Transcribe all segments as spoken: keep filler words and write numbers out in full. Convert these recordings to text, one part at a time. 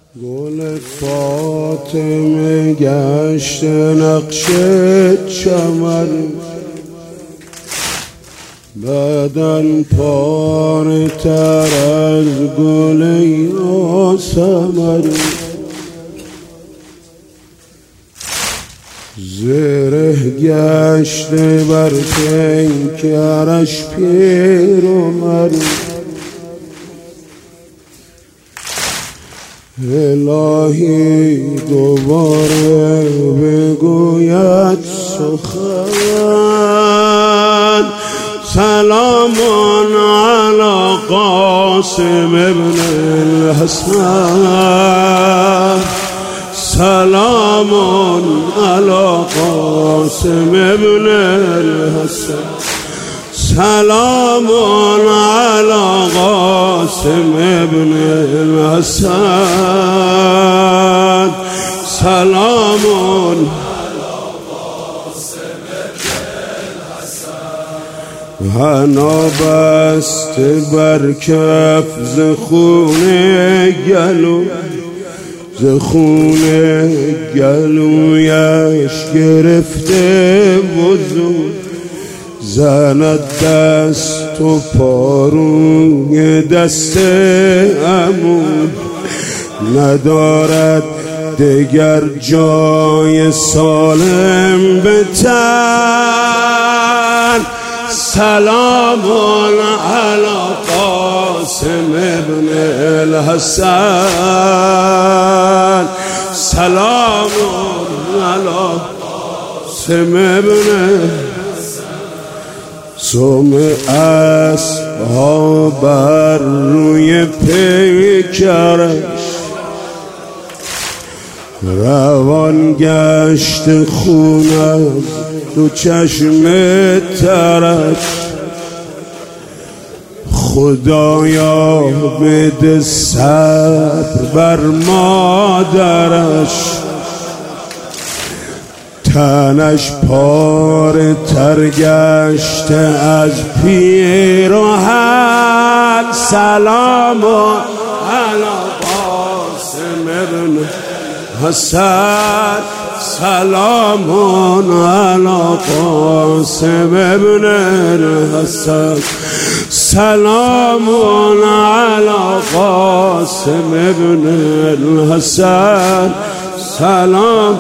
گل فاطمه گشت نقش چمن، بدن پاره تر از گل یاسمن. زره گشته بر پیکرش پیرمرد، الهی دوباره بگوید سخن. سلام علی قاسم ابن الحسن، سلام علی قاسم ابن الحسن، سلام علی قاسم ابن الحسن، سلام علی قاسم ابن الحسن. حنا بسته بر کف ز خون گلو، ز خون گلویش گرفته وضو، زند دست و پاروی دست عمو، ندارد دگر جای سالم به تن. سلام علی قاسم ابن الحسن، سلام علی قاسم ابن سم اسبها بر روی پیکرش، روان گشت خون از دو چشم ترش. خدایا بده صبر بر مادرش، تنش پاره تر گشته از پیراهن. سلام علی قاسم ابن حسن، سلام علی قاسم ابن الحسن، سلام علی قاسم ابن الحسن، سلام.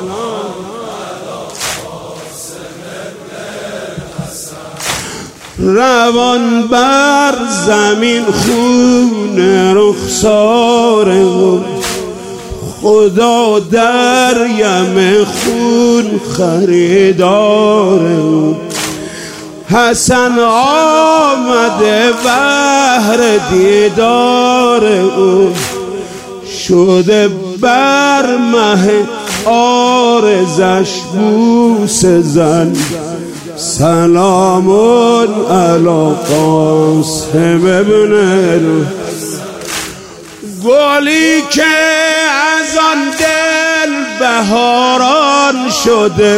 روان بر زمین خون رخسار او، خدا در یم خون خریدار او. حسن آمده بهر دیدار او، شده بر مه عارضش بوسه زن. سلام علی قاسم ابن الحسن. گلی که از آن دل بهاران شده،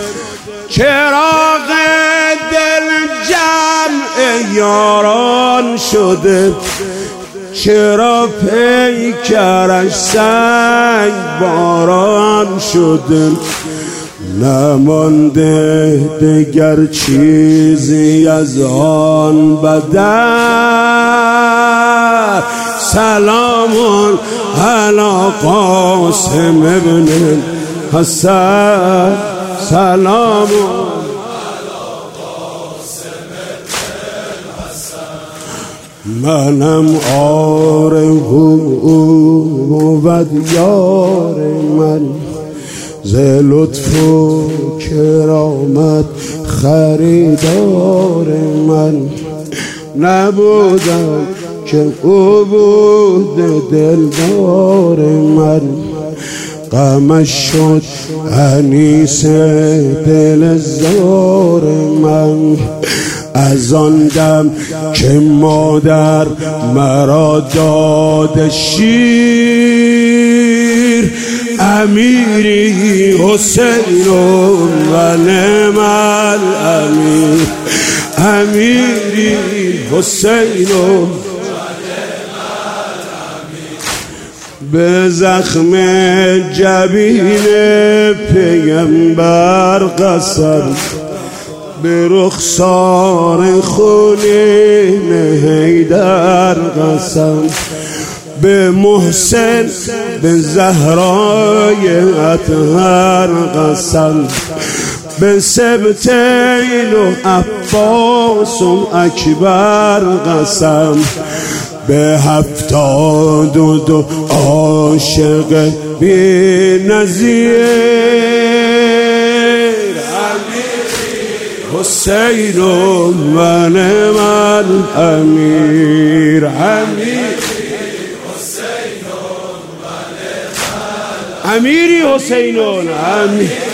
چراغ دل جمع یاران شده. چرا پیکرش سنگ باران شده، نمانده دگر چیزی از آن بدن. سلام علی قاسم ابن الحسن، سلام علی قاسم ابن الحسن. منم عارف بود یار من، ز لطف و کرامت خریدار من. نبودم که او بود دلدار من، غمش شد انیس دل زار من. از آن دم که مادر مرا داد شیر، امیری حسین و نعم الامیر، امیری حسین و به زخم جبین پیغمبر قسم، به رخسار خونین حیدر قسم، به محسن به زهرای اطهر قسم، به سبتین و عباس و اکبر قسم، به هفتاد و دو عاشق بی نظیر حسین و نعم الامیر. امیری حسین امیر